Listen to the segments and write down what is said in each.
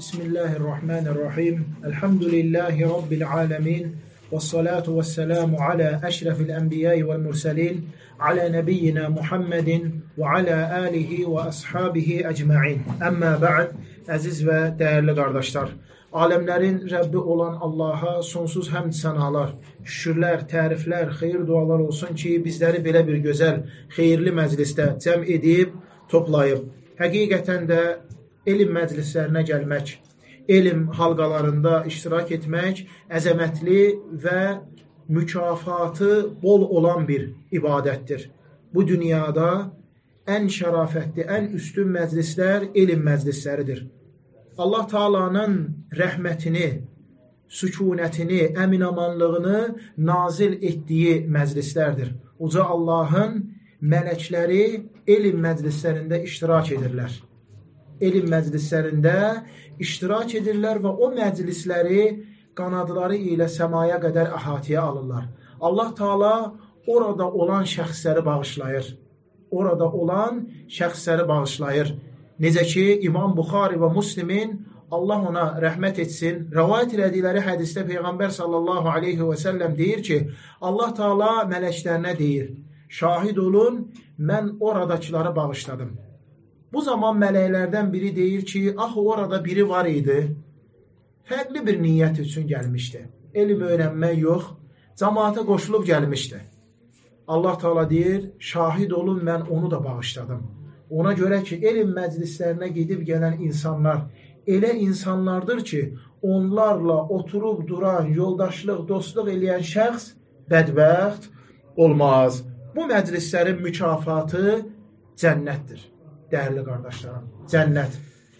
Bismillahirrahmanirrahim. Elhamdülillahi Rabbil alemin. Vessalatu vesselamu ala eşrefil enbiyayı vel murselin. Ala nebiyyina Muhammedin ve ala alihi ve ashabihi ecma'in. Amma ba'd. Əziz və dəyərli qardaşlar. Aləmlərin Rəbbi olan Allaha sonsuz həmd sənalar, şükürlər, təriflər, xeyir dualar olsun ki, bizləri belə bir gözəl, xeyirli məclisdə cəm edib, toplayıb. Həqiqətən də elm məclislərinə gəlmək, elm halqalarında iştirak etmək əzəmətli və mükafatı bol olan bir ibadətdir. Bu dünyada ən şərafətli, ən üstün məclislər elm məclisləridir. Allah Taala'nın rəhmətini, sükunətini, əminamanlığını nazil etdiyi məclislərdir. Uca Allahın mələkləri elm məclislərində iştirak edirlər. Elm məclislərində iştirak edirlər və o məclisləri qanadları ilə səmaya qədər əhatəyə alırlar. Allah Taala orada olan şəxsləri bağışlayır. Orada olan şəxsləri bağışlayır. Necə ki, İmam Buxari və Müslimin, Allah ona rəhmət etsin, rəvayət elədikləri hədisdə Peyğəmbər sallallahu aleyhi və səlləm deyir ki, Allah Taala mələklərinə deyir, şahid olun, mən oradakıları bağışladım. Bu zaman mələklərdən biri deyir ki, axı orada biri var idi, fərqli bir niyyət üçün gəlmişdi. Elm öyrənmək yox, cəmaata qoşulub gəlmişdi. Allah Taala deyir, şahid olun, mən onu da bağışladım. Ona görə ki, elm məclislərinə gedib gələn insanlar elə insanlardır ki, onlarla oturub duran, yoldaşlıq, dostluq eləyən şəxs bədbəxt olmaz. Bu məclislərin mükafatı cənnətdir. Dəyərli qardaşlarım, cənnət.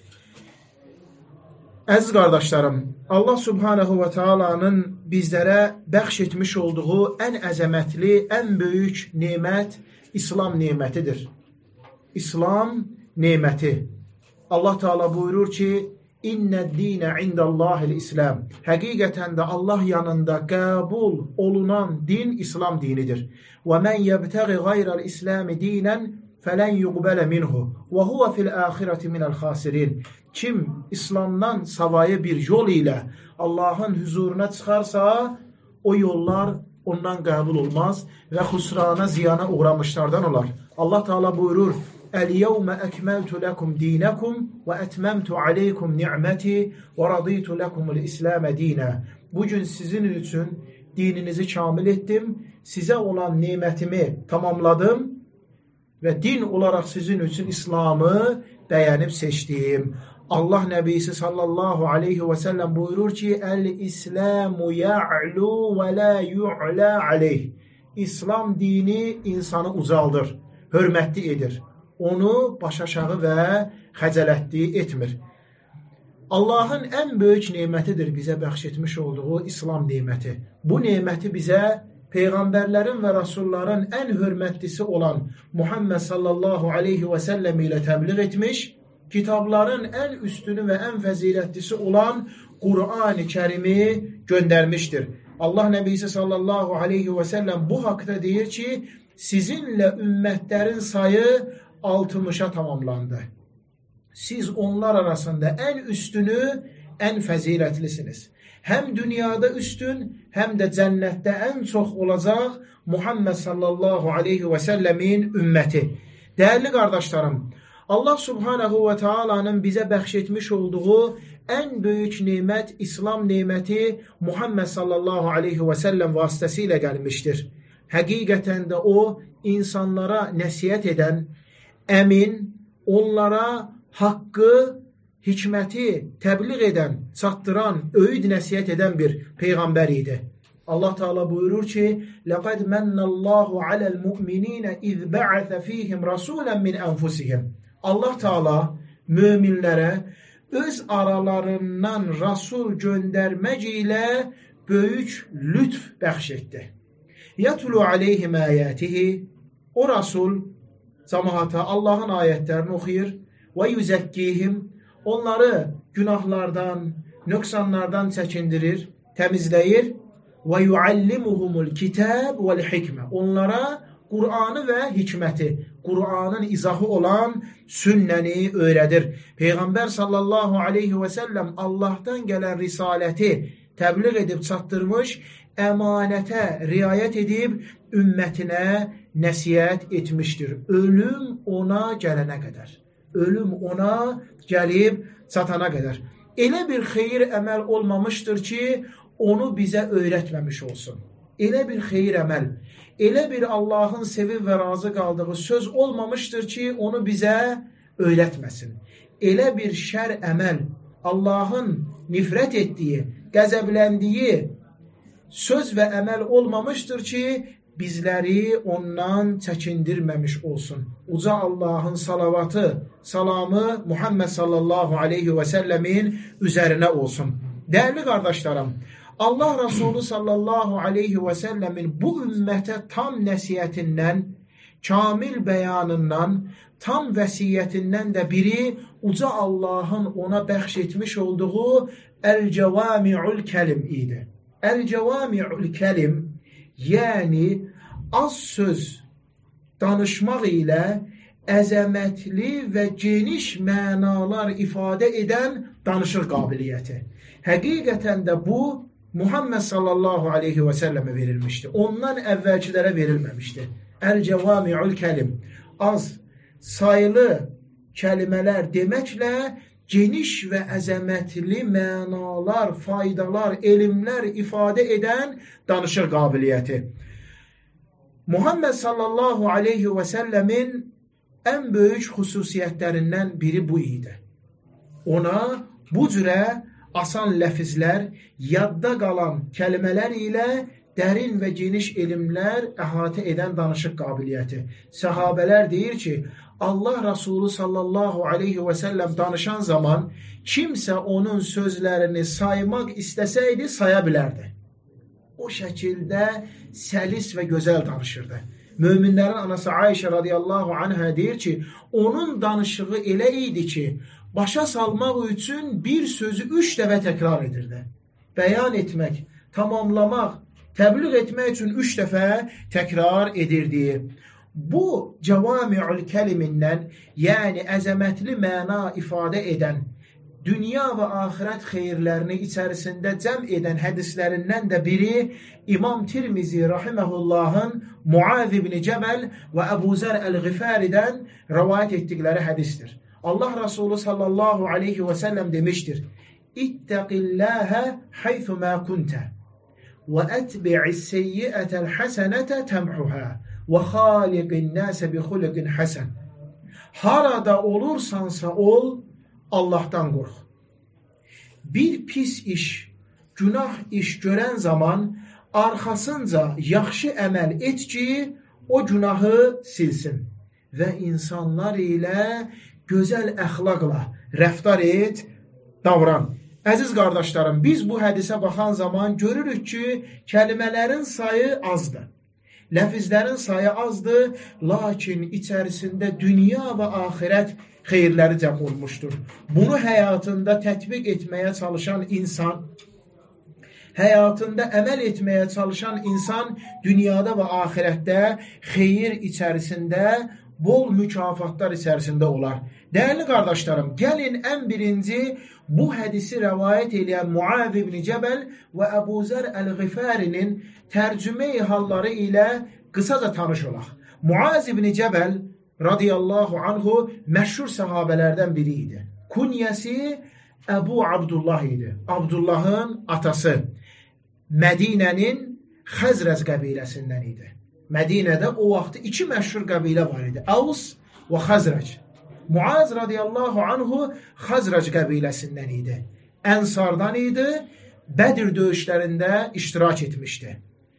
Əziz qardaşlarım, Allah Subhanahu və Taala'nın bizlərə bəxş etmiş olduğu ən əzəmətli, ən böyük nemət İslam nemətidir. İslam neməti. Allah Taala buyurur ki, İnnəd-dinə indəllahil-İslam. Həqiqətən də Allah yanında qəbul olunan din İslam dinidir. Və mən yəbtəği qayrəl-İslami dinən fələn yuqbələ minhu və huvə fil-əxirəti minəl-xasirin. Kim İslamdan savayı bir yol ilə Allahın huzuruna çıxarsa, o yollar ondan qəbul olmaz və xüsrana, ziyana uğramışlardan olar. Allah Taala buyurur, Əl-yevmə əkməltu ləkum dinəkum və ətməmtu aleykum ni'məti və raditu ləkumul-İsləmə dinə. Bugün sizin üçün dininizi kamil etdim, sizə olan nemətimi tamamladım və din olaraq sizin üçün İslamı bəyənib seçdim. Allah Nəbisi sallallahu aleyhi və səlləm buyurur ki, Əl-İsləmu ya'lu və la yu'la aleyh. İslam dini insanı ucaldır, hörmətli edir. Onu başaşağı və xəcələtli etmir. Allahın ən böyük nemətidir bizə bəxş etmiş olduğu İslam neməti. Bu neməti bizə Peyğəmbərlərin və Rasulların ən hörmətlisi olan Muhammed sallallahu aleyhi və səlləm ilə təbliğ etmiş, kitabların ən üstünü və ən fəzilətlisi olan Qur'an-ı Kərimi göndərmişdir. Allah Nəbisi sallallahu aleyhi və səlləm bu haqda deyir ki, sizinlə ümmətlərin sayı 60'a tamamlandı. Siz onlar arasında ən üstünü, ən fəzilətlisiniz. Həm dünyada üstün, həm də cənnətdə ən çox olacaq Muhammed sallallahu aleyhi və səlləmin ümməti. Dəyərli qardaşlarım, Allah Subhanahu və Taala'nın bizə bəxş etmiş olduğu ən böyük nemət, İslam neməti Muhammed sallallahu aleyhi və səlləm vasitəsilə gəlmişdir. Həqiqətən də o, insanlara nəsihət edən, əmin, onlara haqqı, hikməti təbliğ edən, çatdıran, öyüd nəsihət edən bir Peyğəmbər idi. Allah Taala buyurur ki, لَقَدْ مَنَّ اللّٰهُ عَلَى الْمُؤْمِنِينَ اِذْ بَعَثَ ف۪يهِمْ رَسُولًا مِنْ أَنْفُسِهِمْ. Allah Taala möminlərə öz aralarından Rasul göndərmək ilə böyük lütf bəxş etdi. يَتُلُوا عَلَيْهِمْ آيَاتِهِ. O Rasul cəmaata Allahın ayətlərini oxuyur və yüzəkkihim, onları günahlardan, nöqsanlardan çəkindirir, təmizləyir və yuallimuhumul kitab vəl hikmə. Onlara Qur'anı və hikməti, Qur'anın izahı olan sünnəni öyrədir. Peyğəmbər sallallahu aleyhi və səlləm Allahdan gələn risaləti təbliğ edib çatdırmış, əmanətə riayət edib ümmətinə nəsihət etmişdir. Ölüm ona gələnə qədər. Ölüm ona gəlib çatana qədər. Elə bir xeyir əməl olmamışdır ki, onu bizə öyrətməmiş olsun. Elə bir xeyir əməl, elə bir Allahın sevib və razı qaldığı söz olmamışdır ki, onu bizə öyrətməsin. Elə bir şər əməl, Allahın nifrət etdiyi, qəzəbləndiyi söz və əməl olmamışdır ki, bizləri ondan çəkindirməmiş olsun. Uca Allahın salavatı, salamı Muhammed sallallahu aleyhi və səlləmin üzərinə olsun. Dəyərli qardaşlarım, Allah Resulü sallallahu aleyhi və səlləmin bu ümmətə tam nəsiyyətindən, kamil bəyanından, tam vəsiyyətindən də biri uca Allahın ona bəxş etmiş olduğu Əl-Cəvami'ül Kəlim idi. Əl-Cəvami'ül Kəlim, yəni az söz danışmaq ilə əzəmətli və geniş mənalar ifadə edən danışıq qabiliyyəti. Həqiqətən də bu Muhammed sallallahu aleyhi və səlləmə verilmişdi. Ondan əvvəlkilərə verilməmişdi. Əl-Cəvami'ül Kəlim, az sayılı kəlmələr deməklə geniş və əzəmətli mənalar, faydalar, elmlər ifadə edən danışıq qabiliyyəti. Muhammed sallallahu aleyhi və səlləmin ən böyük xüsusiyyətlərindən biri bu idi. Ona bu cürə asan ləfizlər, yadda qalan kəlmələr ilə dərin və geniş elmlər əhatə edən danışıq qabiliyyəti. Səhabələr deyir ki, Allah Resulü sallallahu aleyhi və səlləm danışan zaman kimsə onun sözlərini saymaq istəsəydi, saya bilərdi. O şəkildə səlis və gözəl danışırdı. Möminlərin anası Ayşə radiyallahu anhə deyir ki, onun danışığı elə idi ki, başa salmaq üçün bir sözü 3 dəfə təkrar edirdi. Bəyan etmək, tamamlamaq, təbliğ etmək üçün 3 dəfə təkrar edirdi. Bu Cəvami'ül Kəlimindən, yəni əzəmətli məna ifadə edən, dünya və axirət xeyirlərini içərisində cəm edən hədislərindən də biri İmam Tirmizi rahiməhullahın Muaz ibn Cəbəl və Əbu Zər Əl-Ğifəridən rəvayət etdikləri hədisdir. Allah Resulü sallallahu aleyhi və səlləm demişdir: İttəqilləhə haythu mə kuntə və ətbi'is-seyyiətəl həsənətə təmhuhə və xaliqin nəsə bi xuluqin həsən. Harada olursansa ol, Allahdan qorx. Bir pis iş, günah iş görən zaman arxasınca yaxşı əməl et ki, o günahı silsin və insanlar ilə gözəl əxlaqla rəftar et, davran. Əziz qardaşlarım, biz bu hədisə baxan zaman görürük ki, kəlimələrin sayı azdır. Ləfizlərin sayı azdır, lakin içərisində dünya və axirət xeyirləri cəm olmuşdur. Bunu həyatında tətbiq etməyə çalışan insan, həyatında əməl etməyə çalışan insan dünyada və axirətdə xeyir içərisində, bol mükafatlar içərisində olar. Dəyərli qardaşlarım, gəlin ən birinci bu hədisi rəvayət edən Muaz ibn Cəbəl və Əbu Zər Əl-Ğifərinin tərcümeyi halları ilə qısaca tanış olaq. Muaz ibn Cəbəl radiyallahu anhu məşhur səhabələrdən biri idi. Kunyəsi Əbu Abdullah idi. Abdullahın atası. Mədinənin Xəzrəz qəbiləsindən idi. Mədinədə o vaxtı 2 məşhur qəbilə var idi. Əvs və Xəzrəc. Muaz radiyallahu anhu Xəzrəc qəbiləsindən idi. Ənsardan idi. Bədir döyüşlərində iştirak etmişdi.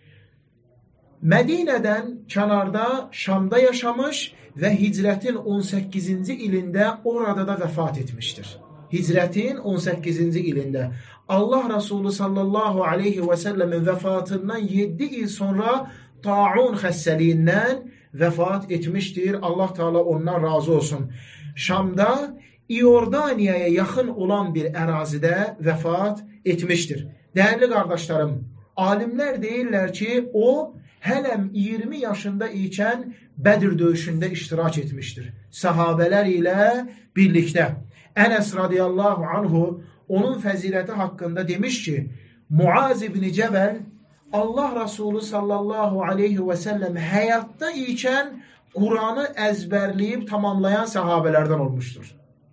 Mədinədən kənarda Şamda yaşamış və hicrətin 18-ci ilində orada da vəfat etmişdir. Hicrətin 18-ci ilində. Allah Resulü sallallahu aleyhi və səlləmin vəfatından 7 il sonra taun xəstəliyindən vəfat etmişdir. Allah Teala ondan razı olsun. Şamda İordaniyaya yaxın olan bir ərazidə vəfat etmişdir. Dəyərli qardaşlarım, alimlər deyirlər ki, o hələm 20 yaşında ikən Bədir döyüşündə iştirak etmişdir. Səhabələr ilə birlikdə. Ənəs radiyallahu anhu onun fəziləti haqqında demiş ki, Muaz ibn Cəbəl Allah Resulü sallallahu aleyhi və səlləm həyatda ikən Quranı əzbərləyib tamamlayan səhabələrdən olmuşdur.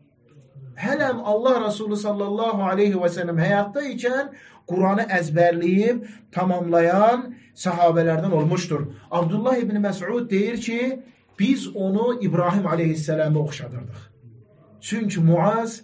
Hələm Allah Resulü sallallahu aleyhi və səlləm həyatda ikən Quranı əzbərləyib tamamlayan səhabələrdən olmuşdur. Abdullah ibn Məsud deyir ki, biz onu İbrahim aleyhisselam'a oxşadırdıq. Çünki Muaz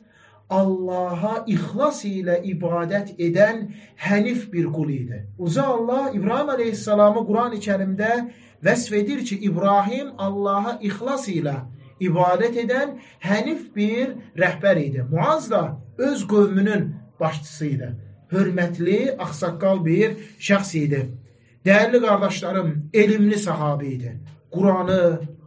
Allaha ixlas ilə ibadət edən hənif bir qul idi. Uca Allah İbrahim aleyhisselamı Quran-ı Kərimdə vəsf edir ki, İbrahim Allaha ixlas ilə ibadət edən hənif bir rəhbər idi. Muaz da öz qövmünün başçısı idi. Hörmətli, axsaqqal bir şəxs idi. Dəyərli qardaşlarım, elmli sahabi idi. Quranı,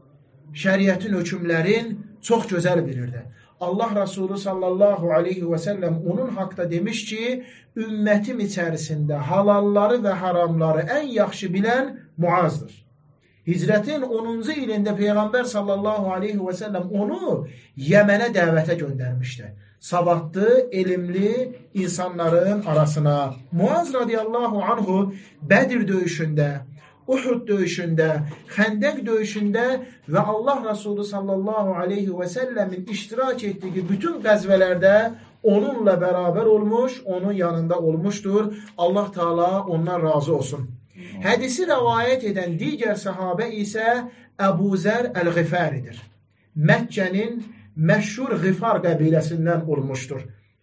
şəriətin hökmlərin çox gözəl bilirdi. Allah Resulü sallallahu aleyhi və səlləm onun haqda demiş ki, ümmətim içərisində halalları və haramları ən yaxşı bilən Muazdır. Hicrətin 10-cu ilində Peyğəmbər sallallahu aleyhi və səlləm onu Yəmənə dəvətə göndərmişdi. Savadlı, elmli insanların arasına. Muaz radiyallahu anhu Bədir döyüşündə, Uhud döyüşündə, Xəndəq döyüşündə və Allah Resulü sallallahu aleyhi və səlləmin iştirak etdiyi bütün qəzvələrdə onunla bərabər olmuş, onun yanında olmuşdur. Allah Teala ondan razı olsun. Hədisi rəvayət edən digər səhabə isə Əbu Zər Əl-Ğifəridir. Məkkənin məşhur Ğifar qəbiləsindən olmuşdur.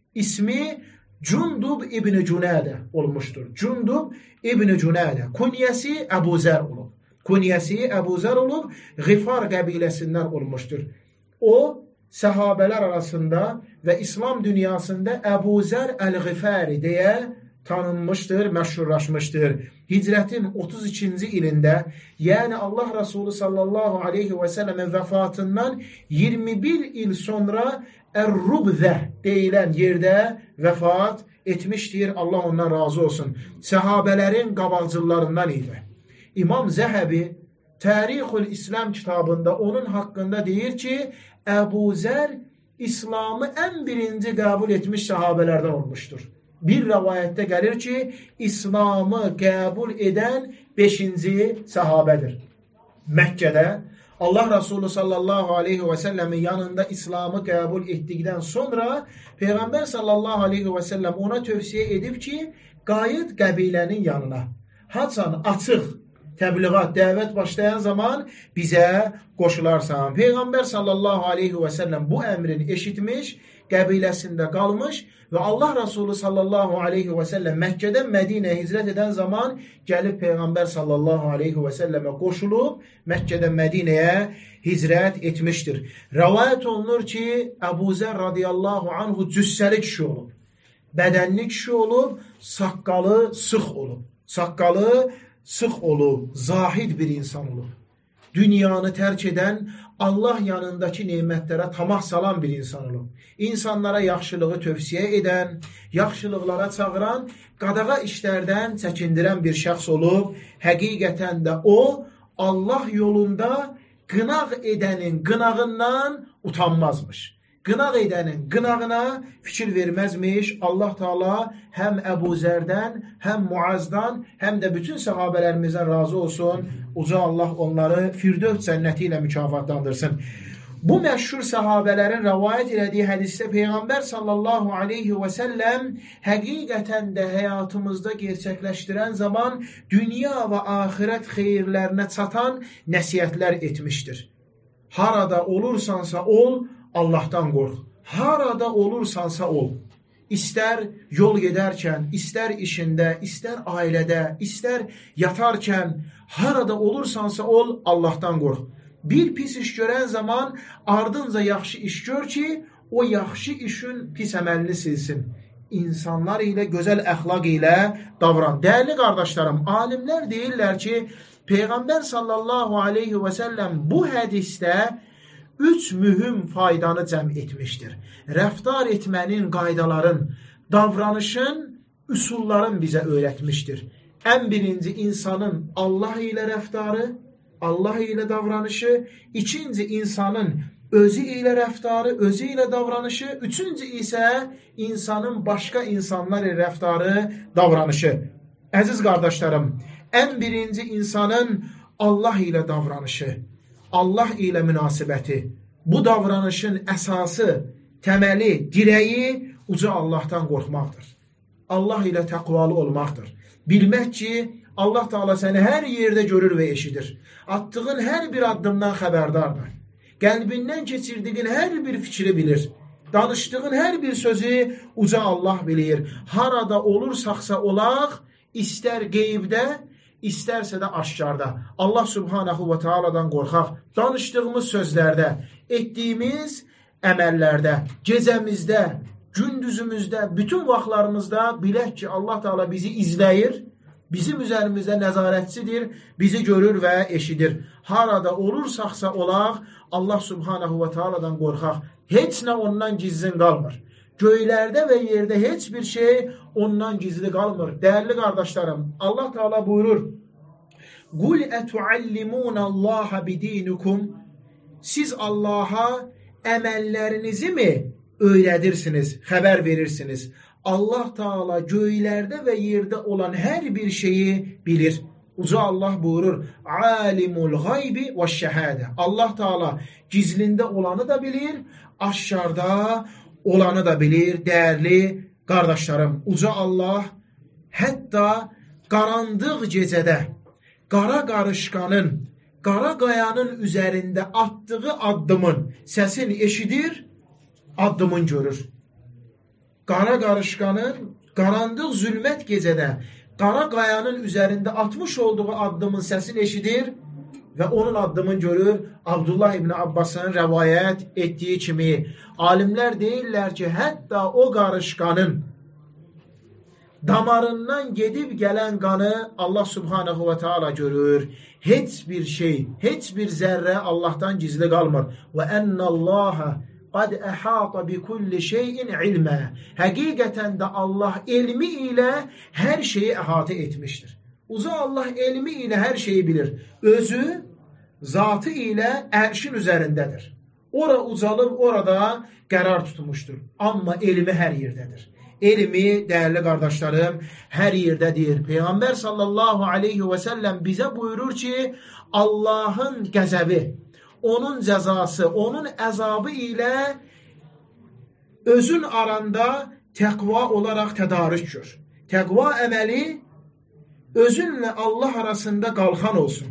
İsmi Cundub İbn Cunədə olmuşdur. Cundub İbn Cunədə. Kunyəsi Əbu Zər olub. Kunyəsi Əbu Zər olub, Ğifar qəbiləsindən olmuşdur. O, səhabələr arasında və İslam dünyasında Əbu Zər Əl-Ğifəri deyə tanınmışdır, məşhurlaşmışdır. Hicrətin 32-ci ilində, yəni Allah Resulü sallallahu aleyhi və səlləmin vəfatından 21 il sonra Ər-Rubzə deyilən yerdə vəfat etmişdir. Allah ondan razı olsun. Səhabələrin qabaqcıllarından idi. İmam Zəhəbi Tarixul İslam kitabında onun haqqında deyir ki, Əbu Zər İslamı ən birinci qəbul etmiş səhabələrdən olmuşdur. Bir rəvayətdə gəlir ki, İslamı qəbul edən 5-ci səhabədir. Məkkədə Allah Resulü sallallahu aleyhi və səlləmin yanında İslamı qəbul etdikdən sonra Peyğəmbər sallallahu aleyhi və səlləm ona tövsiyə edib ki, qayıt qəbilənin yanına. Haçan açıq təbliğat, dəvət başlayan zaman bizə qoşularsan. Peyğəmbər sallallahu aleyhi və səlləm bu əmrini eşitmiş, qəbiləsində qalmış və Allah Resulü sallallahu aleyhi və səlləm Məkkədən Mədinəyə hicrət edən zaman gəlib Peyğəmbər sallallahu aleyhi və səlləmə qoşulub Məkkədən Mədinəyə hicrət etmişdir. Rəvayət olunur ki, Əbu Zər radiyallahu anhu cüssəli kişi olub, bədənli kişi olub, saqqalı sıx olub. Saqqalı sıx olub, zahid bir insan olub. Dünyanı tərk edən, Allah yanındakı nemətlərə tamah salan bir insan olub. İnsanlara yaxşılığı tövsiyə edən, yaxşılıqlara çağıran, qadağa işlərdən çəkindirən bir şəxs olub. Həqiqətən də o, Allah yolunda qınaq edənin qınağından utanmazmış. Qınaq edənin qınağına fikir verməzmiş. Allah Teala həm Əbu Zərdən, həm Muazdan, həm də bütün səhabələrimizdən razı olsun. Uca Allah onları Firdevs cənnəti ilə mükafatlandırsın. Bu məşhur səhabələrin rəvayət elədiyi hədisdə Peyğəmbər sallallahu aleyhi və səlləm həqiqətən də həyatımızda gerçəkləşdirən zaman dünya və axirət xeyirlərinə çatan nəsiyyətlər etmişdir. Harada olursansa ol, Allahdan qorx. Harada olursansa ol. İstər yol gedərkən, istər işində, istər ailədə, istər yatarkən, harada olursansa ol, Allahdan qorx. Bir pis iş görən zaman ardınca yaxşı iş gör ki, o yaxşı işin pis əməlini silsin. İnsanlar ilə, gözəl əxlaq ilə davran. Dəyərli qardaşlarım, alimlər deyirlər ki, Peyğəmbər sallallahu aleyhi və səlləm bu hədisdə 3 mühüm faydanı cəm etmişdir. Rəftar etmənin qaydaların, davranışın, üsulların bizə öyrətmişdir. En birinci insanın Allah ile rəftarı, Allah ile davranışı, ikinci insanın özü ile rəftarı, özü ile davranışı, üçüncü ise insanın başka insanlar ile rəftarı, davranışı. Əziz qardaşlarım, en birinci insanın Allah ile davranışı, Allah ile münasibəti, bu davranışın əsası, təməli, dirəyi uca Allah'tan qorxmaqdır. Allah ile təqvalı olmaqdır. Bilmək ki, Allah Teala səni hər yerdə görür və eşidir. Attığın hər bir addımdan xəbərdardır. Qəlbindən keçirdiğin hər bir fikri bilir. Danışdığın hər bir sözü uca Allah bilir. Harada olursaqsa olaq, istər qeybdə, istərsə də aşkarda. Allah Subhanahu və Teala'dan qorxaq. Danışdığımız sözlərdə, etdiyimiz əməllərdə, gecəmizdə, gündüzümüzdə, bütün vaxtlarımızda bilək ki, Allah Teala bizi izləyir, bizim üzerimizdə nəzarətçidir, bizi görür və eşidir. Harada olursaqsa olaq, Allah Subhanahu və Teala'dan qorxaq. Heç nə ondan gizlin qalmır. Göylərdə və yerdə heç bir şey ondan gizli qalmır. Dəyərli qardaşlarım, Allah Teala buyurur: "Qul etuallimunallaha bidinikum." Siz Allah'a əməllərinizi mi öyrədirsiniz, xəbər verirsiniz? Allah Teala göylərdə və yerdə olan hər bir şeyi bilir. Uca Allah buyurur: "Alimul gaybi və şəhədə." Allah Teala gizlində olanı da bilir, aşkarda olanı da bilir. Dəyərli qardaşlarım, uca Allah hətta qarandıq gecədə qara qarışqanın, qara qayanın üzərində atdığı addımın səsini eşidir, addımın görür. Qara qarışqanın, qarandıq zülmət gecədə qara qayanın üzərində atmış olduğu addımın səsini eşidir və onun addımını görür. Abdullah İbni Abbas'ın rəvayət etdiyi kimi alimlər deyirlər ki, hətta o qarışqanın damarından gedib gələn qanı Allah Subhanahu və Teala görür. Heç bir şey, heç bir zərrə Allah'tan gizli qalmır. Və ennallaha qad əhata bi kulli şeyin ilmə. Həqiqətən də Allah elmi ilə hər şeyi əhatə etmişdir. Uca Allah elmi ilə hər şeyi bilir. Özü, zatı ilə ərşin üzərindədir. Ora ucalıb orada qərar tutmuşdur. Amma elmi hər yerdədir. Elmi, dəyərli qardaşlarım, hər yerdədir. Peyğəmbər sallallahu aleyhi və səlləm bizə buyurur ki, Allahın qəzəbi, onun cəzası, onun əzabı ilə özün aranda təqva olaraq tədarük gör. Təqva əməli özünlə Allah arasında qalxan olsun.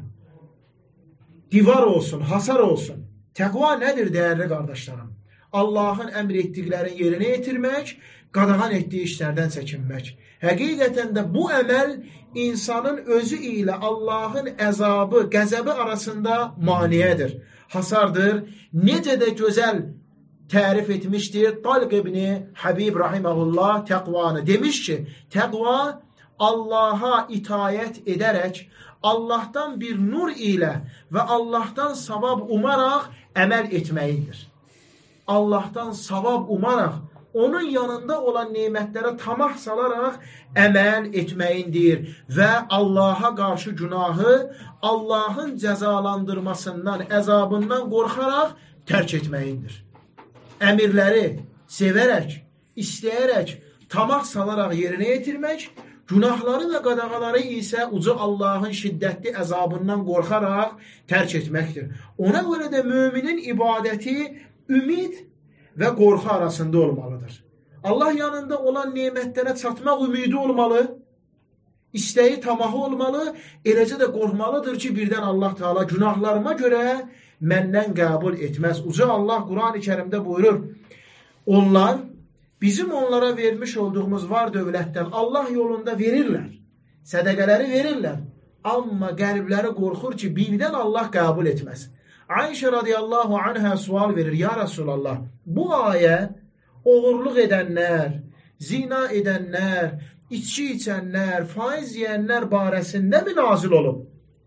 Divar olsun, hasar olsun. Təqva nədir dəyərli qardaşlarım? Allahın əmr etdiklərini yerinə yetirmək, qadağan etdiyi işlərdən çəkinmək. Həqiqətən də bu əməl insanın özü ilə Allahın əzabı, qəzəbi arasında maniyədir, hasardır. Necə də gözəl tərif etmişdir Talq ibn Habib rahiməhullah təqvanı. Demiş ki, təqva Allaha itayət edərək, Allahdan bir nur ilə və Allahdan savab umaraq əməl etməyidir. Allahdan savab umaraq, onun yanında olan nemətlərə tamah salaraq əməl etməyindir və Allaha qarşı günahı Allahın cəzalandırmasından, əzabından qorxaraq tərk etməyindir. Əmirləri sevərək, istəyərək, tamah salaraq yerinə yetirmək, günahları və qadağaları isə uca Allahın şiddətli əzabından qorxaraq tərk etməkdir. Ona görə də müminin ibadəti ümid və qorxu arasında olmalıdır. Allah yanında olan nemətlərə çatmaq ümidi olmalı, istəyi tamahı olmalı, eləcə də qorxmalıdır ki, birdən Allah Teala günahlarıma görə məndən qəbul etməz. Uca Allah Quran-ı Kərimdə buyurur, onlar bizim onlara vermiş olduğumuz var dövlətdən Allah yolunda verirlər, sədəqələri verirlər, amma qəlbləri qorxur ki, birdən Allah qəbul etməz. Ayşə radiyallahu anhə sual verir, ya Rasulallah, bu ayə oğurluq edənlər, zina edənlər, içki içənlər, faiz yiyənlər barəsində mi nazil olub?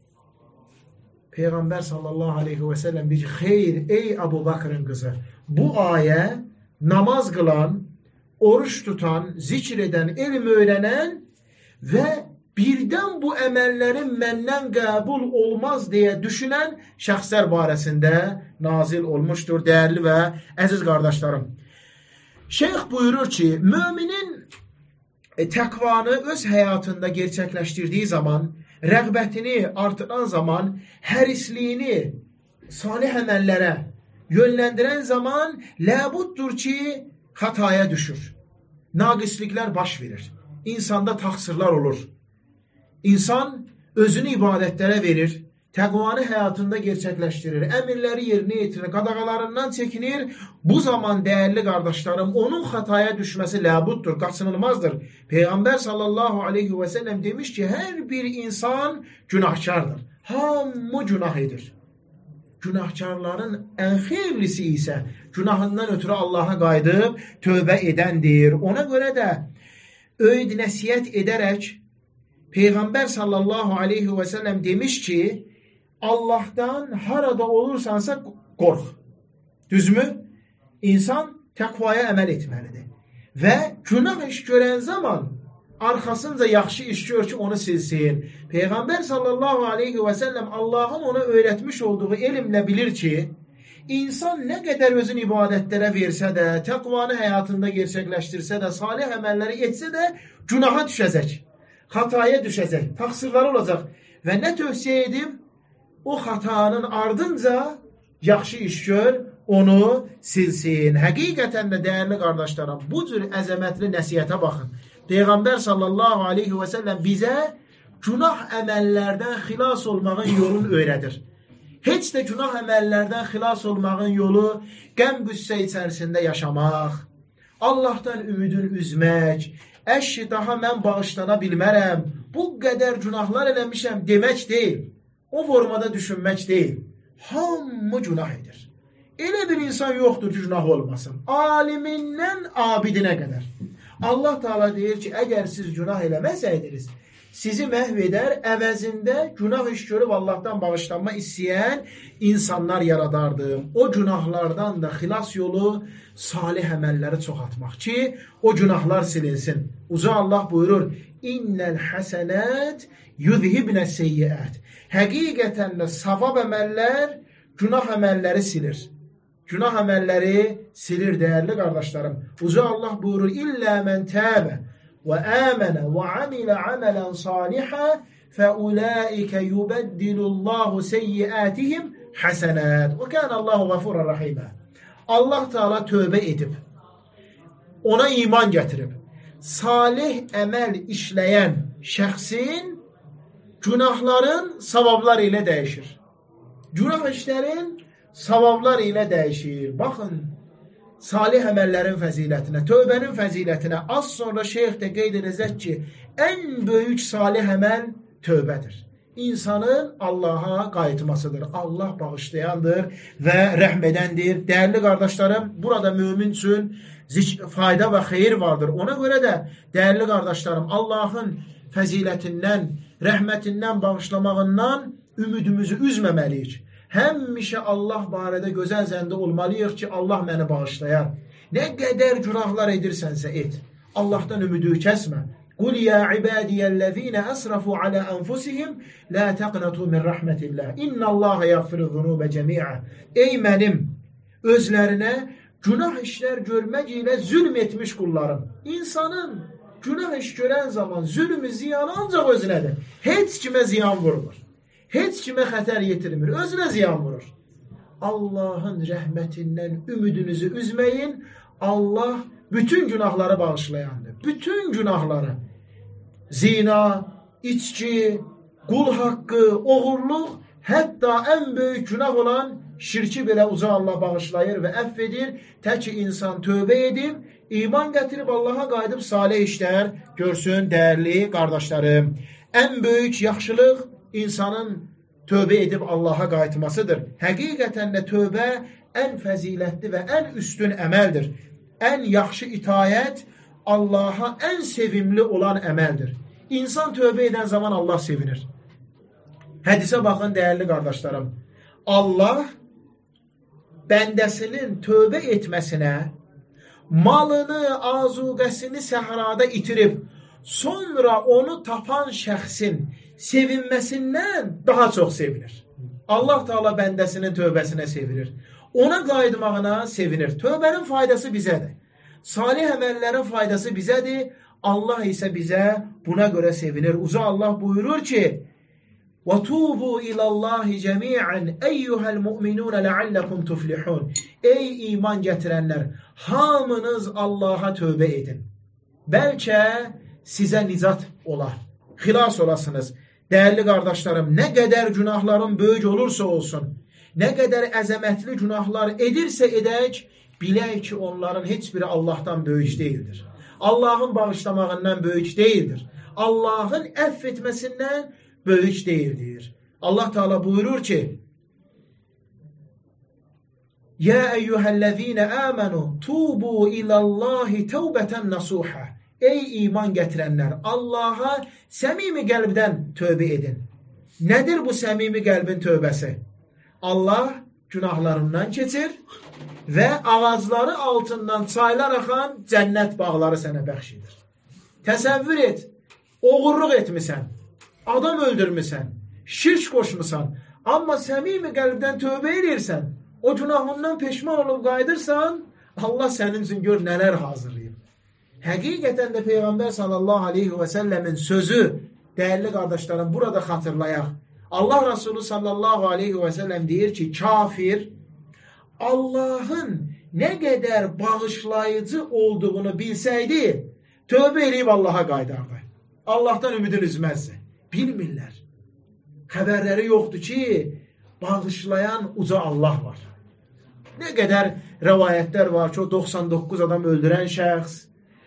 Peyğəmbər sallallahu aleyhi və səlləm deyir, xeyr, ey Əbu Bakrın qızı, bu ayə namaz qılan, oruç tutan, zikr edən, elm öyrənən və birdən bu əməllərin məndən qəbul olmaz deyə düşünən şəxslər barəsində nazil olmuşdur, dəyərli və əziz qardaşlarım. Şeyx buyurur ki, müminin təqvanı öz həyatında gerçəkləşdirdiyi zaman, rəğbətini artıran zaman, hərisliyini salih əməllərə yönləndirən zaman ləbuddur ki, xataya düşür. Naqisliklər baş verir. İnsanda təqsirlər olur. İnsan özünü ibadətlərə verir, təqvanı həyatında gerçəkləşdirir, əmirləri yerinə yetirir, qadağalarından çəkinir. Bu zaman dəyərli qardaşlarım, onun xataya düşməsi ləbuddur, qaçınılmazdır. Peyğəmbər sallallahu aleyhi və səlləm demiş ki, hər bir insan günahkardır. Hamı günah edir. Günahkarların ən xeyirlisi isə günahından ötürü Allaha qayıdıb tövbə edəndir. Ona görə də öyüd nəsiyyət edərək Peyğəmbər sallallahu aleyhi və səlləm demiş ki, Allahdan harada olursansa qorx. Düzmü? İnsan təqvaya əməl etməlidir. Və günah iş görən zaman arxasınca yaxşı iş gör ki, onu silsin. Peyğəmbər sallallahu aleyhi və səlləm Allahın ona öyrətmiş olduğu elmlə bilir ki, insan nə qədər özün ibadətlərə versə də, təqvanı həyatında gerçəkləşdirsə də, salih əməlləri etsə də günaha düşəcək, xataya düşəcək, təqsirləri olacaq. Və nə tövsiyə edib? O xatanın ardınca yaxşı iş gör, onu silsin. Həqiqətən də dəyərli qardaşlarım, bu cür əzəmətli nəsiyyətə baxın. Peyğəmbər sallallahu aleyhi və səlləm bizə günah əməllərdən xilas olmağın yolunu öyrədir. Heç də günah əməllərdən xilas olmağın yolu qəm-qüssə içərisində yaşamaq, Allahdan ümidin üzmək, əşi daha mən bağışlana bilmərəm, bu qədər günahlar eləmişəm demək deyil. O formada düşünmək deyil. Hamı günah edir. Elə bir insan yoxdur ki, günah olmasın. Alimindən abidinə qədər. Allah Teala deyir ki, əgər siz günah eləməsəydiniz, sizi məhv edər, əvəzində günah iş görüb Allahdan bağışlanma istəyən insanlar yaradardım. O günahlardan da xilas yolu salih əməlləri çoxaltmaq ki, o günahlar silinsin. Uca Allah buyurur, İnnəl həsənət yudhibnə seyyiət. Həqiqətən də savab əməllər günah əməlləri silir. Günah əməlləri silir, dəyərli qardaşlarım. Uca Allah buyurur, İllə mən təbə və əmənə və amilə əmələn salihə fəuləikə yubəddilullahu seyyiətihim həsənət və kənəllahu ғafurən rəhimə. Allah Teala tövbə edib, ona iman gətirib, salih əməl işləyən şəxsin günahların savabları ilə dəyişir. Günah işlərin savablar ilə dəyişir. Baxın, salih əməllərin fəzilətinə, tövbənin fəzilətinə. Az sonra şeyx də qeyd edəcək ki, ən böyük salih əməl tövbədir. İnsanın Allaha qayıtmasıdır. Allah bağışlayandır və rəhm edəndir. Dəyərli qardaşlarım, burada mümin üçün fayda və xeyir vardır. Ona görə də, dəyərli qardaşlarım, Allahın fəzilətindən, rəhmətindən, bağışlamağından ümidimizi üzməməliyik. Həmişə Allah barədə gözəl zəndə olmalıyıq ki, Allah məni bağışlayar. Nə qədər günahlar edirsənsə et. Allahdan ümidi kəsmə. Qul ya ibadiyəl-ləzīnə əsrafu alə ənfusihim lə təqnatu min rəhmətillah. İnnəllaha yəğfiru-zunubə cəmiə. Ey mənim özlərinə günah işlər görmək ilə zülm etmiş qullarım. İnsanın günah iş görən zaman zülmü, ziyanı ancaq özünədir. Heç kimə ziyan vurmur. Heç kimə xətər yetirmir. Özünə ziyan vurur. Allahın rəhmətindən ümidinizi üzməyin. Allah bütün günahları bağışlayandır. Bütün günahları. Zina, içki, qul haqqı, oğurluq, hətta ən böyük günah olan şirki belə uca Allah bağışlayır və əff edir. Tək insan tövbə edib, iman gətirib Allaha qayıdıb salih işlər görsün, dəyərli qardaşlarım. Ən böyük yaxşılıq insanın tövbə edib Allaha qayıtmasıdır. Həqiqətən də tövbə ən fəzilətli və ən üstün əməldir. Ən yaxşı itayət Allaha ən sevimli olan əməldir. İnsan tövbə edən zaman Allah sevinir. Hədisə baxın, dəyərli qardaşlarım. Allah bəndəsinin tövbə etməsinə, malını, azuqəsini səhrada itirib, sonra onu tapan şəxsin sevinməsindən daha çox sevinir. Allah Teala bəndəsinin tövbəsinə sevinir. Ona qayıtmağına sevinir. Tövbənin faydası bizədir. Salih əməllərin faydası bizədir. Allah isə bizə buna görə sevinir. Uca Allah buyurur ki: وَتُوبُوا إِلَى اللّٰهِ جَمِيعًا اَيُّهَا الْمُؤْمِنُونَ لَعَلَّكُمْ تُفْلِحُونَ Ey iman gətirənlər, hamınız Allaha tövbə edin. Bəlkə sizə nicat olar, xilas olasınız. Dəyərli qardaşlarım, nə qədər günahların böyük olursa olsun, nə qədər əzəmətli günahlar edirsə edək, bilək ki, onların heç biri Allahdan böyük deyildir. Allahın bağışlamağından böyük deyildir. Allahın əff etməsindən böyük deyildir. Allah Teala buyurur ki: Ya eyyuhellezine amenu tubu ilallahi tevbeten nasuha. Ey iman gətirənlər, Allaha səmimi qəlbdən tövbə edin. Nədir bu səmimi qəlbin tövbəsi? Allah günahlarından keçir və ağacları altından çaylar axan cənnət bağları sənə bəxş edir. Təsəvvür et, oğurluq etmisən, adam öldürmüsən, şirk qoşmusan, amma səmimi qəlbdən tövbə edirsən, o günahından peşman olub qayıdırsan, Allah sənin üçün gör nələr hazırlayır. Həqiqətən də Peyğəmbər sallallahu aleyhi və səlləmin sözü, dəyərli qardaşlarım, burada xatırlayaq. Allah Resulü sallallahu aleyhi və səlləm deyir ki, kafir Allahın nə qədər bağışlayıcı olduğunu bilsəydi, tövbə eləyib Allaha qayıdardı. Allahdan ümidin üzməzsə. Bilmirlər. Xəbərləri yoxdur ki, bağışlayan uca Allah var. Nə qədər rəvayətlər var ki, o 99 adam öldürən şəxs,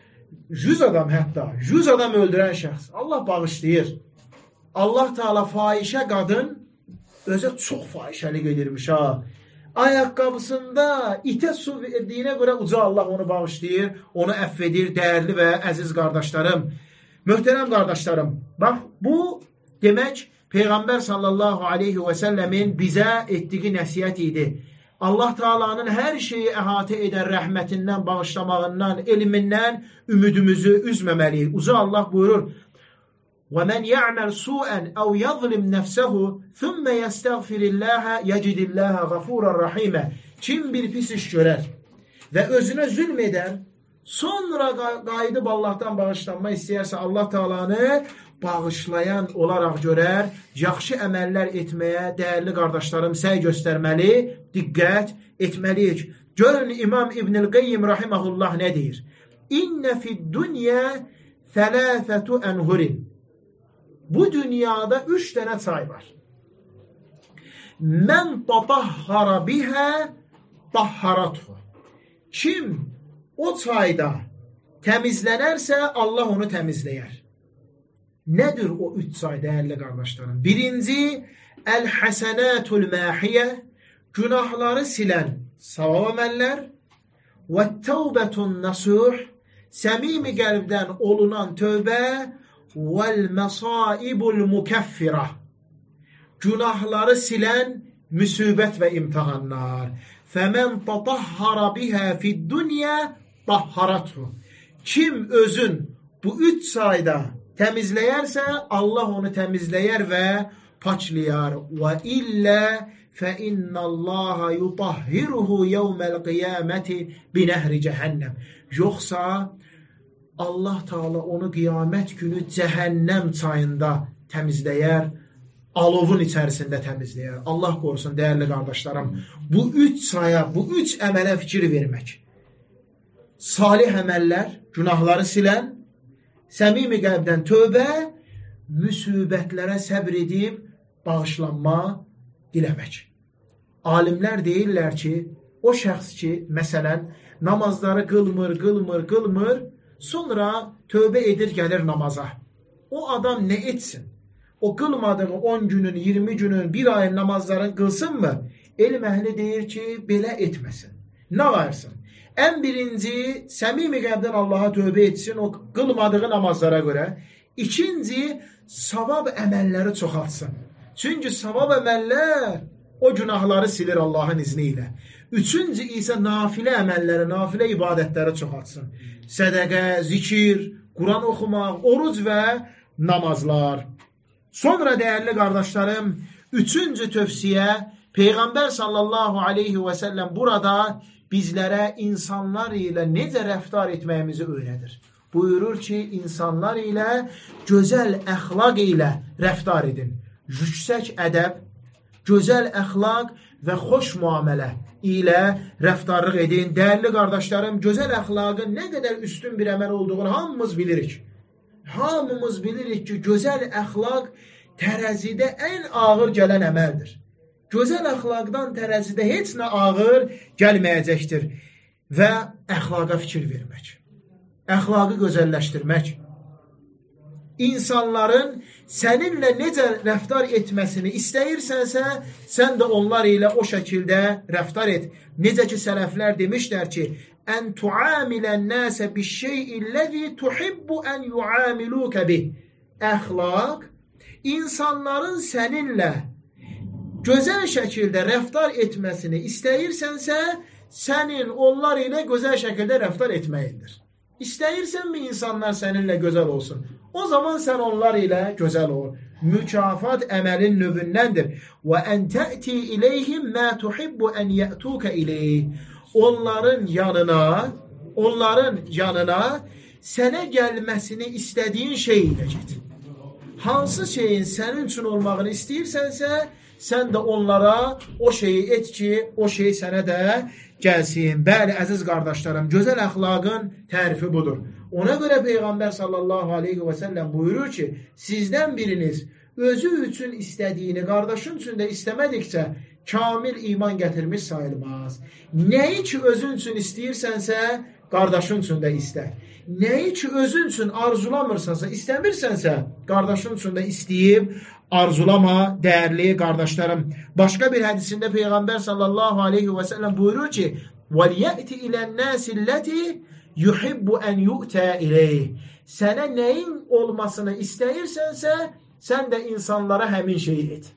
100 adam hətta, 100 adam öldürən şəxs, Allah bağışlayır. Allah Teala fahişə qadın özə çox fahişəlik edirmiş ha. Ayaqqabısında itə su verdiyinə görə uca Allah onu bağışlayır, onu əff edir, dəyərli və əziz qardaşlarım. Möhtərəm qardaşlarım, bax bu demək Peyğəmbər sallallahu aleyhi və səlləmin bizə etdiyi nəsiyyət idi. Allah Teala'nın hər şeyi əhatə edən rəhmətindən, bağışlamağından, elmindən ümidimizi üzməməliyik. Uca Allah buyurur: وَمَنْ يَعْمَلْ سُوءًا أَوْ يَظْلِمْ نَفْسَهُ ثُمَّ يَسْتَغْفِرِ اللّٰهَ يَجِدِ اللّٰهَ غَفُورًا رَحِيمًا Kim bir pis iş görər və özünə zülm edən, sonra qayıdıb Allahdan bağışlanma istəyərsə, Allah Teala'nı bağışlayan olaraq görər, yaxşı əməllər etməyə, dəyərli qardaşlarım, səy göstərməli, diqqət etməliyik. Görün, İmam İbn-i-Qayyim rahiməhullah nə deyir? İnnə fid-dünya thələthətu ənhurin. Bu dünyada 3 dənə çay var. Mən tatahhara bihə tahharathu. Kim o çayda təmizlənərsə, Allah onu təmizləyər. Nədir o 3 çay, dəyərli qardaşlarım? Birinci, əl-həsənətul məhiyə, günahları silən savab əməllər, və təvbətun nasuh, səmimi qəlbdən olunan tövbə, vəl-məsaibul mükəffirə, günahları silən müsibət və imtihanlar. Fəmən tatahhara bihə fid-dünya tahharathu. Kim özün bu 3 sayda təmizləyərsə, Allah onu təmizləyər və paçlayar. Və illə fə innallaha yutahhiruhu yevməl qiyaməti binəhri cəhənnəm. Yoxsa Allah Teala onu qiyamət günü cəhənnəm çayında təmizləyər, alovun içərisində təmizləyər. Allah qorusun, dəyərli qardaşlarım. Bu 3 saya, bu 3 əmələ fikir vermək. Salih əməllər, günahları silən, səmimi qəlbdən tövbə, müsibətlərə səbr edib, bağışlanma diləmək. Alimlər deyirlər ki, o şəxs ki, məsələn, namazları qılmır, sonra tövbə edir, gəlir namaza. O adam nə etsin? O qılmadığı 10 günün, 20 günün, 1 ayın namazlarını qılsın mı? Elm əhli deyir ki, belə etməsin. Nə varsın? Ən birinci, səmimi qəlbdən Allaha tövbə etsin, o qılmadığı namazlara görə. İkinci, savab əməlləri çoxaltsın. Çünki savab əməllər o günahları silir Allahın izni ilə. Üçüncü isə nafilə əməlləri, nafilə ibadətləri çoxaltsın. Sədəqə, zikir, Quran oxumaq, oruc və namazlar. Sonra dəyərli qardaşlarım, üçüncü tövsiyə, Peyğəmbər sallallahu aleyhi və səlləm burada bizlərə insanlar ilə necə rəftar etməyimizi öyrədir. Buyurur ki, insanlar ilə gözəl əxlaq ilə rəftar edin. Yüksək ədəb, gözəl əxlaq və xoş müamilə ilə rəftarlıq edin. Dəyərli qardaşlarım, gözəl əxlaqın nə qədər üstün bir əməl olduğunu hamımız bilirik. Hamımız bilirik ki, gözəl əxlaq tərəzidə ən ağır gələn əməldir. Gözəl əxlaqdan tərəzidə heç nə ağır gəlməyəcəkdir. Və əxlaqa fikir vermək, əxlaqı gözəlləşdirmək, insanların səninlə necə rəftar etməsini istəyirsənsə, sən də onlar ilə o şəkildə rəftar et. Necə ki, sələflər demişlər ki, ən tuamilən nəsə bişşeyilləzi tuhibbu ən yuamilukə bih. Əxlaq, insanların səninlə gözəl şəkildə rəftar etməsini istəyirsənsə, sənin onlar ilə gözəl şəkildə rəftar etməyindir. İstəyirsənmi insanlar səninlə gözəl olsun? O zaman sən onlar ilə gözəl ol. Mükafat əməlin növündəndir. Və ən tə'ti iləyhim mə tuhibbu ən yə'tukə iləyh. Onların yanına sənə gəlməsini istədiyin şey ilə get. Hansı şeyin sənin üçün olmağını istəyirsənsə, sən də onlara o şeyi et ki, o şey sənə də gəlsin. Bəli, əziz qardaşlarım, gözəl əxlaqın tərifi budur. Ona görə Peyğəmbər sallallahu aleyhi və səlləm buyurur ki, sizdən biriniz özü üçün istədiyini qardaşın üçün də istəmədikcə kamil iman gətirmiş sayılmaz. Nəyi ki özün üçün istəyirsənsə, qardaşın üçün də istə. Nəyi ki özün üçün arzulamırsansa, istəmirsənsə, qardaşın üçün də istəyib arzulama, dəyərli qardaşlarım. Başqa bir hədisində Peyğəmbər sallallahu aleyhi və səlləm buyurur ki, وَلْيَأْتِ إِلَى النَّاسِ الَّتِي يُحِبُّ أَنْ يُؤْتَى إِلَيْهِ. Sənə nəyin olmasını istəyirsənsə, sən də insanlara həmin şeyi et.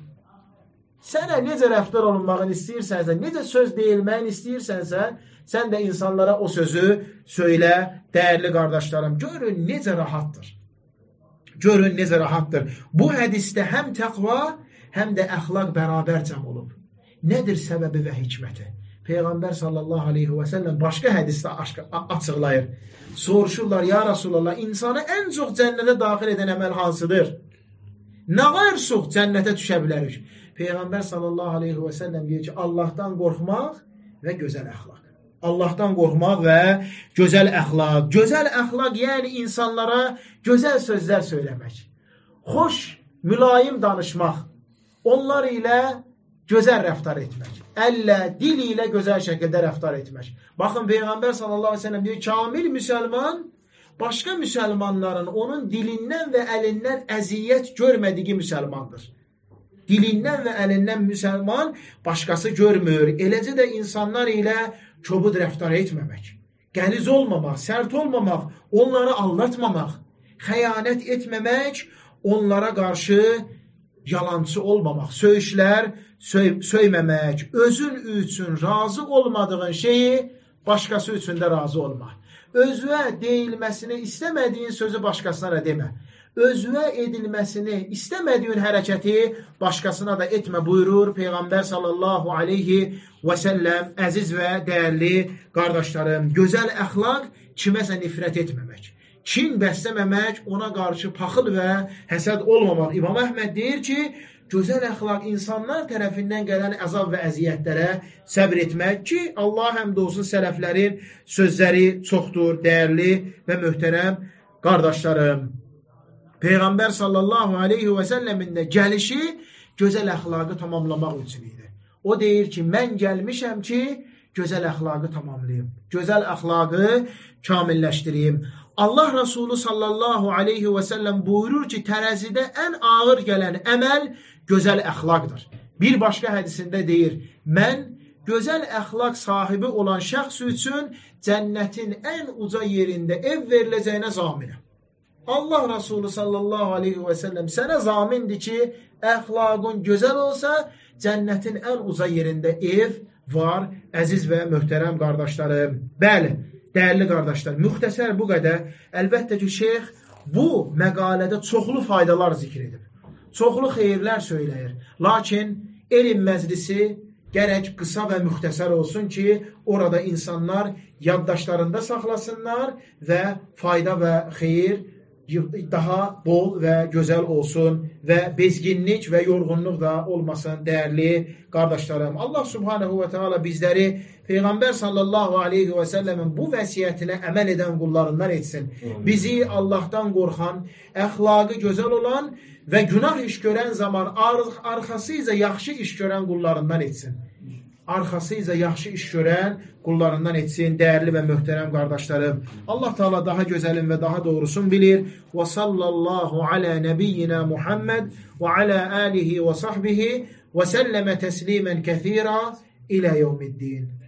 Sənə necə rəftar olunmağını istəyirsənsə, necə söz deyilməyini istəyirsənsə, sən də insanlara o sözü söylə, dəyərli qardaşlarım. Görün necə rahatdır. Görün necə rahatdır. Bu hədisdə həm təqva, həm də əxlaq bərabər cəm olub. Nədir səbəbi və hikməti? Peyğəmbər sallallahu aleyhi və səlləm başqa hədisdə açıqlayır. Soruşurlar, ya Rasulallah, insanı ən çox cənnətə daxil edən əməl hansıdır? Nə qədər çox cənnətə düşə bilərik? Peyğəmbər sallallahu aleyhi və səlləm deyir ki, Allahdan qorxmaq və gözəl əxlaq. Allahdan qorxmaq və gözəl əxlaq. Gözəl əxlaq, yəni insanlara gözəl sözlər söyləmək. Xoş, mülayim danışmaq. Onlar ilə gözəl rəftar etmək. Əllə, dil ilə gözəl şəkildə rəftar etmək. Baxın, Peyğəmbər sallallahu aleyhi ve sellem deyir, kamil müsəlman, başqa müsəlmanların onun dilindən və əlindən əziyyət görmədiyi müsəlmandır. Dilindən və əlindən müsəlman başqası görmür. Eləcə də insanlar ilə kobud rəftar etməmək, qəliz olmamaq, sərt olmamaq, onları aldatmamaq, xəyanət etməmək, onlara qarşı yalancı olmamaq, söyüşlər söyməmək, özün üçün razı olmadığın şeyi başqası üçün də razı olmaq. Özünə deyilməsini istəmədiyin sözü başqasına da demə. Özünə edilməsini istəmədiyin hərəkəti başqasına da etmə buyurur Peyğəmbər sallallahu aleyhi və səlləm. Əziz və dəyərli qardaşlarım, gözəl əxlaq kiməsə nifrət etməmək, kin bəsləməmək, ona qarşı paxıl və həsəd olmamaq. İmam Əhməd deyir ki, gözəl əxlaq insanlar tərəfindən gələn əzab və əziyyətlərə səbr etmək ki, Allah həmd olsun sələflərin sözləri çoxdur, dəyərli və möhtərəm qardaşlarım. Peyğəmbər sallallahu aleyhi və səlləmin də gəlişi gözəl əxlaqı tamamlamaq üçün idi. O deyir ki, mən gəlmişəm ki, gözəl əxlaqı tamamlayım, gözəl əxlaqı kamilləşdireyim. Allah Resulü sallallahu aleyhi və səlləm buyurur ki, tərəzidə ən ağır gələn əməl gözəl əxlaqdır. Bir başqa hədisində deyir, mən gözəl əxlaq sahibi olan şəxs üçün cənnətin ən uca yerində ev veriləcəyinə zaminəm. Allah Resulü sallallahu aleyhi və səlləm sənə zamindir ki, əxlaqın gözəl olsa, cənnətin ən uca yerində ev var, əziz və möhtərəm qardaşlarım. Bəli, Dəyərli qardaşlar, müxtəsər bu qədər. Əlbəttə ki, şeyx bu məqalədə çoxlu faydalar zikr edib. Çoxlu xeyirlər söyləyir. Lakin elm məclisi gərək qısa və müxtəsər olsun ki, orada insanlar yaddaşlarında saxlasınlar və fayda və xeyir daha bol və gözəl olsun və bezginlik və yorğunluq da olmasın, dəyərli qardaşlarım. Allah subhanehu və teala bizləri Peyğəmbər sallallahu aleyhi və səlləmin bu vəsiyyətinə əməl edən qullarından etsin. Bizi Allahdan qorxan, əxlaqı gözəl olan və günah iş görən zaman arxasıyla yaxşı iş görən qullarından etsin. Arxasıyla yaxşı iş görən qullarından etsin, dəyərli və möhtərəm qardaşlarım. Allah Teala daha gözəlin və daha doğrusunu bilir. Və sallallahu alə nəbiyyina Muhammed və alə alihi və sahbihi və səlləmə təslimən kəthira ilə yevmiddin.